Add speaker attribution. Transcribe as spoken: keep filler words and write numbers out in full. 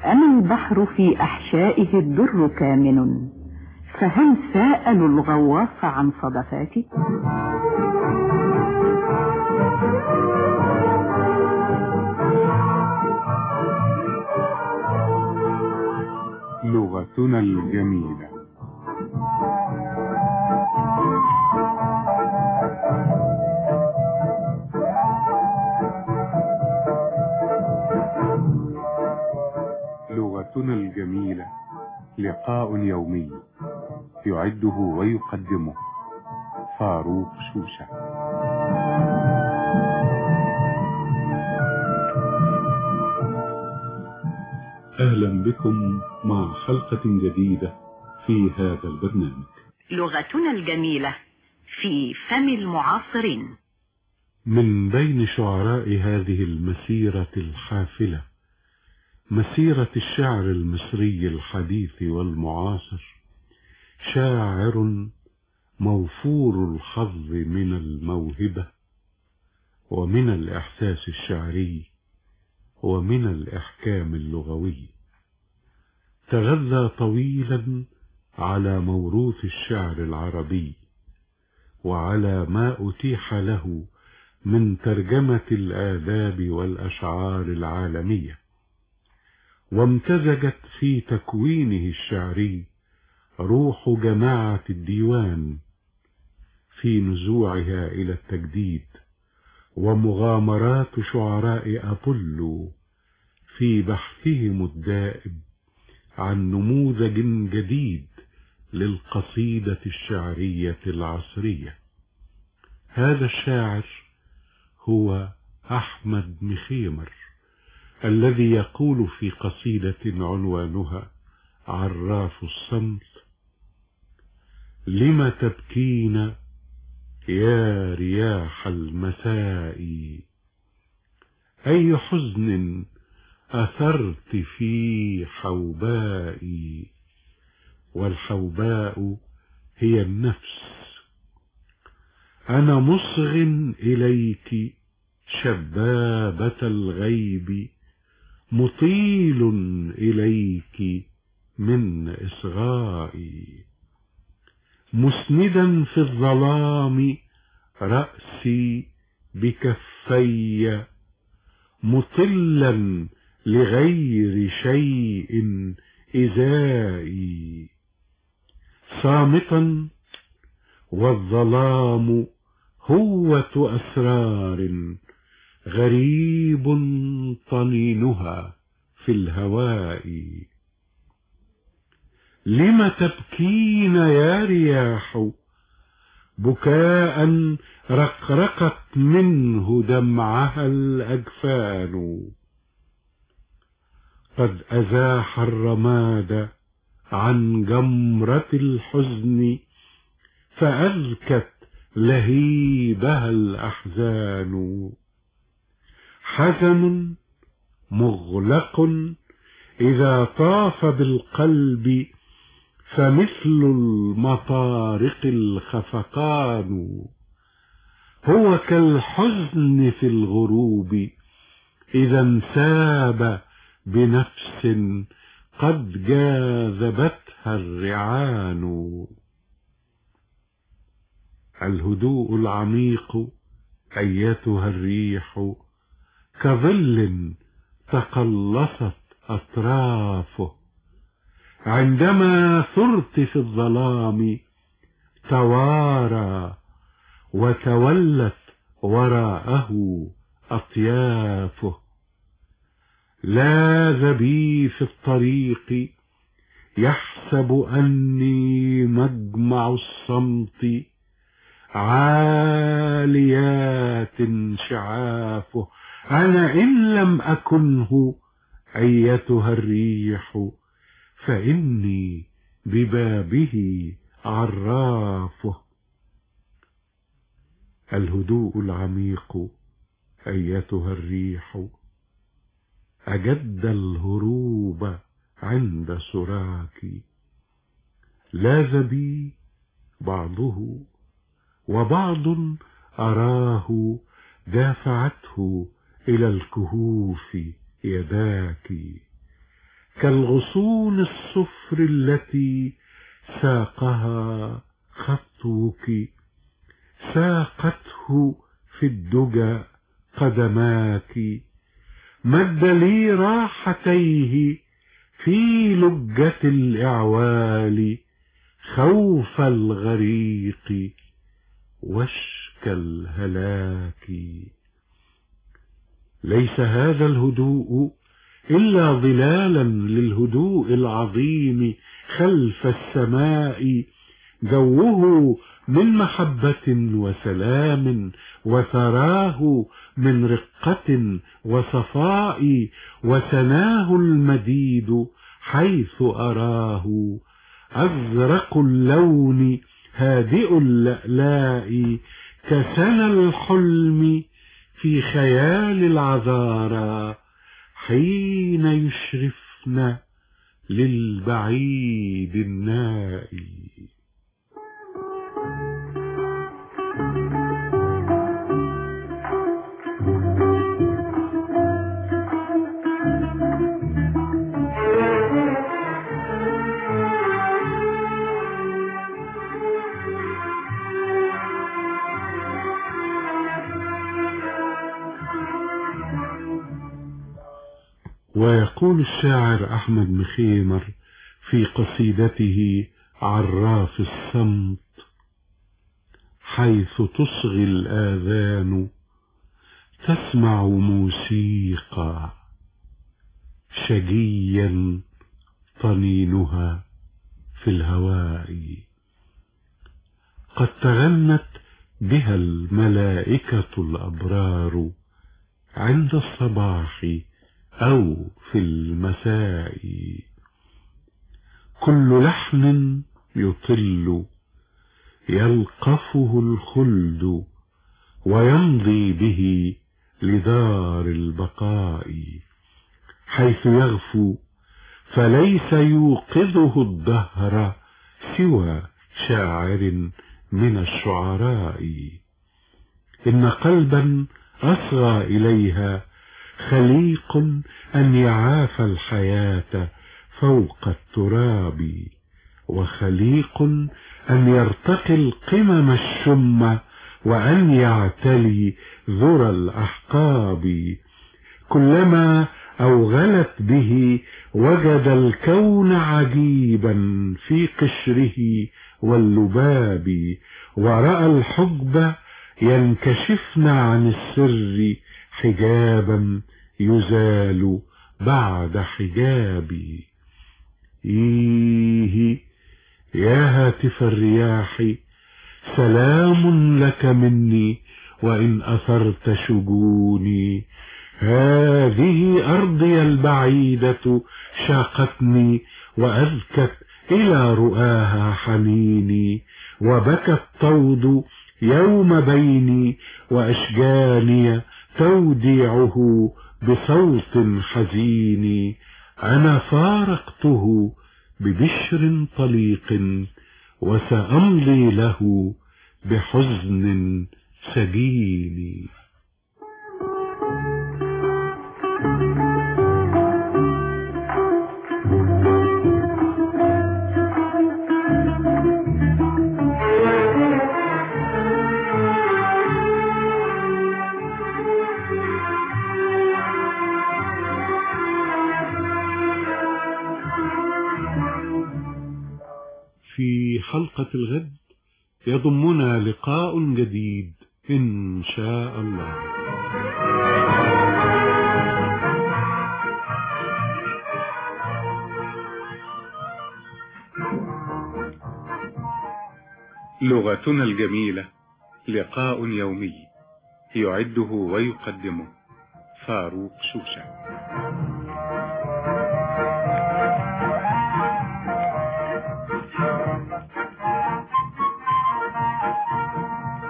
Speaker 1: أم البحر في أحشائه الدر كامن، فهل سألوا الغواص عن صدفاته؟
Speaker 2: لغتنا الجميلة. لغتنا الجميلة لقاء يومي يعده ويقدمه فاروق شوشة. أهلا بكم مع حلقة جديدة في هذا البرنامج
Speaker 1: لغتنا الجميلة في فم المعاصرين.
Speaker 2: من بين شعراء هذه المسيرة الحافلة، مسيرة الشعر المصري الحديث والمعاصر، شاعر موفور الحظ من الموهبة ومن الإحساس الشعري ومن الإحكام اللغوي. تغذى طويلا على موروث الشعر العربي وعلى ما أتيح له من ترجمة الآداب والأشعار العالمية، وامتزجت في تكوينه الشعري روح جماعة الديوان في نزوعها إلى التجديد، ومغامرات شعراء أبولو في بحثهم الدائم عن نموذج جديد للقصيدة الشعرية العصرية. هذا الشاعر هو أحمد مخيمر، الذي يقول في قصيدة عنوانها عراف الصمت: لم تبكين يا رياح المساء، أي حزن أثرت في حوبائي، والحوباء هي النفس. أنا مصغ إليك شبابة الغيب، مطيل إليك من إصغائي، مسندا في الظلام رأسي بكفي، مطلا لغير شيء إزائي، صامتا والظلام هوة أسرار، غريب طنينها في الهواء. لم تبكين يا رياح بكاء رقرقت منه دمعها الأجفان، قد أزاح الرماد عن جمرة الحزن، فأذكت لهيبها الأحزان. حزن مغلق إذا طاف بالقلب، فمثل المطارق الخفقان، هو كالحزن في الغروب إذا انساب بنفس قد جاذبتها الرعان. الهدوء العميق أيتها الريح، كظل تقلصت أطرافه، عندما ثرت في الظلام توارى وتولت وراءه أطيافه. لاذ بي في الطريق يحسب أني مجمع الصمت، عاليات شعافه، أنا إن لم أكنه أيتها الريح، فإني ببابه عرافه. الهدوء العميق أيتها الريح، أجد الهروب عند سراك، لاذ بي بعضه وبعض أراه دافعته إلى الكهوف يداك. كالغصون الصفر التي ساقها خطوك، ساقته في الدجى قدماك. مد لي راحتيه في لجة الإعوال، خوف الغريق وشك الهلاك. ليس هذا الهدوء إلا ظلالا للهدوء العظيم خلف السماء، جوه من محبة وسلام، وثراه من رقة وصفاء، وسناه المديد حيث أراه أزرق اللون هادئ اللألاء، كسنا الحلم في خيال العذارى حين يشرفن للبعيد النائي. ويقول الشاعر أحمد مخيمر في قصيدته عراف الصمت: حيث تصغي الآذان تسمع موسيقى، شجيا طنينها في الهواء، قد تغنت بها الملائكة الأبرار عند الصباح أو في المساء. كل لحن يطل يلقفه الخلد، ويمضي به لدار البقاء، حيث يغفو فليس يوقظه الدهر سوى شاعر من الشعراء. إن قلبا أصغى إليها خليق أن يعاف الحياة فوق التراب، وخليق أن يرتقي القمم الشم، وأن يعتلي ذرى الأحقاب. كلما أوغلت به وجد الكون عجيبا في قشره واللباب، ورأى الحجب ينكشفن عن السر حجابا يزال بعد حجاب. إيه يا هاتف الرياح، سلام لك مني وإن أثرت شجوني. هذه أرضي البعيدة شاقتني، وأذكت إلى رؤاها حنيني، وبكى الطود يوم بيني، وأشجاني توديعه بصوت حزين. أنا فارقته ببشر طليق، وسأمضي له بحزن سجين. في حلقة الغد يضمنا لقاء جديد إن شاء الله. لغتنا الجميلة، لقاء يومي، يعده ويقدمه فاروق شوشة.